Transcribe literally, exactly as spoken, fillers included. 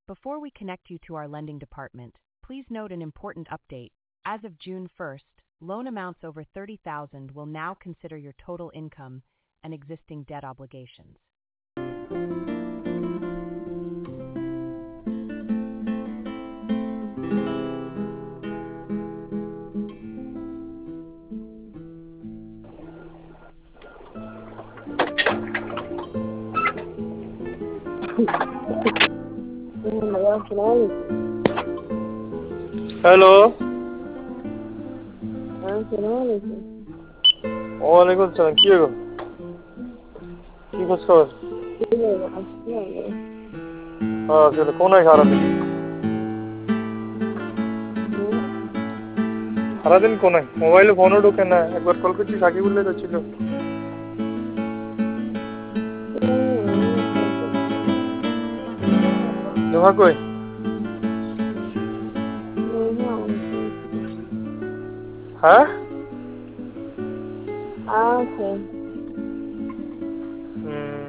Before we connect you to our lending department, please note an important update. As of June first, loan amounts over thirty thousand will now consider your total income and existing debt obligations. Hello हाँ सलाम अलैकुम वालेकुम सलाम की हो की कुछ खबर हाँ चलो कौन है सारा दिन सारा दिन कौन है मोबाइल फोन ढुके ना एक बार कॉल करती साकी बोले तो चलो नुहा कोई हाँ हाँ